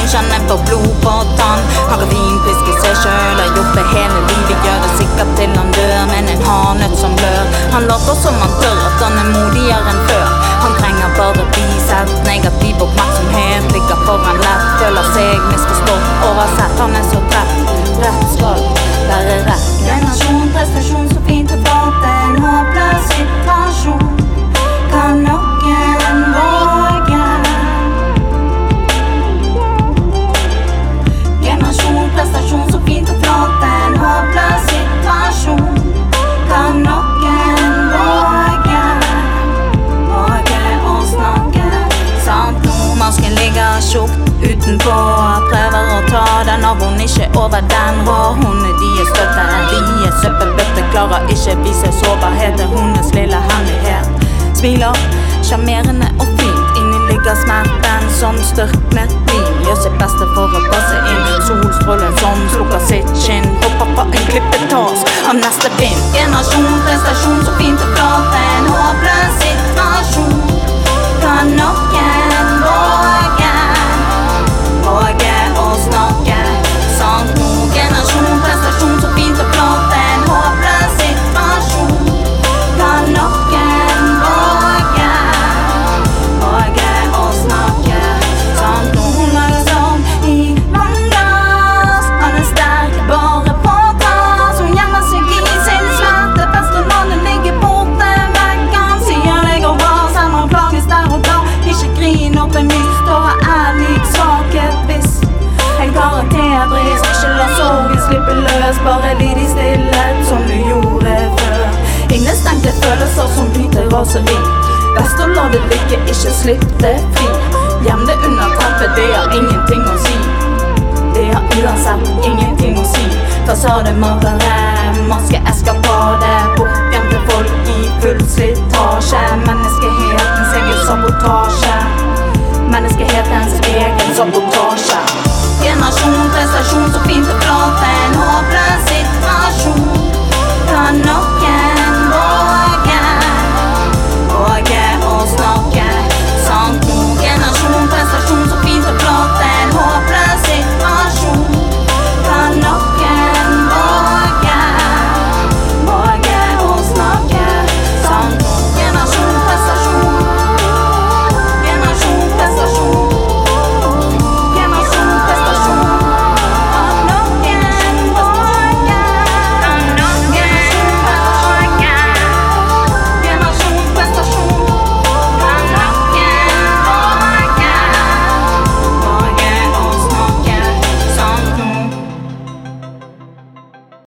kjenner på blod på tann. Han kan finpiske seg selv og jobbe hele livet, gjør det sikkert til han dør, men en har nødt som blør. Han later som han tør, at han er modigere enn før. Han trenger bare bli sett, negativ oppmerksomhet ligger foran lett. Føler seg misforstått, oversett, han er så trett. Rett skal være rett. Generasjon, prestasjon, så fint å flate. En håpløs situasjon. Kan noen våge? Generasjon, prestasjon, så fint å flate. En håpløs situasjon. Kan noen våge? Våge å snakke sant nå. Masken ligger tjukt utenpå, prøver å ta den av hun ikke over den rå. Hun er deres støtte, de er søppelbøtte, klarer ikke vise sårbarhet, det er hennes lille hemmelighet. Smiler, sjarmerende og fint, inni ligger smerten som størkner vin. Gjør sitt beste for å passe inn, solstrålen som slukker sitt skinn. Hopper på en klippetas av neste vind. Generasjon, prestasjon, så fint å flate. En håpløs situasjon. Kan noen våge? Våge å snakke sant nå. Generasjon, prestasjon, så fint å flate. En håpløs situasjon. Kan noen våge? Våge å snakke sant nå. Hun lager sånn i vannglass. Han er sterk, bare på trass. Hun gjemmer seg i sin smerte. Beste når det ligger borte vekk. Han sier det går bra, selv om plages der og da. Ikke grin opp en ny, står ærlig svakhet hvis en karakterdrist. Ikke la sorgen slippe løs, bare lid i stillhet som du gjorde før. Innestengte følelser som biter raseri. Best å la det ligge, ikke slipp det fri. Gjem det under teppet, det har ingenting å si. Det har uansett ingenting å si. Fasademakere, maskeeskapade, bortgjemte folk i full slitasje. Menneskehetens egen sabotasje. Menneskehetens egen sabotasje.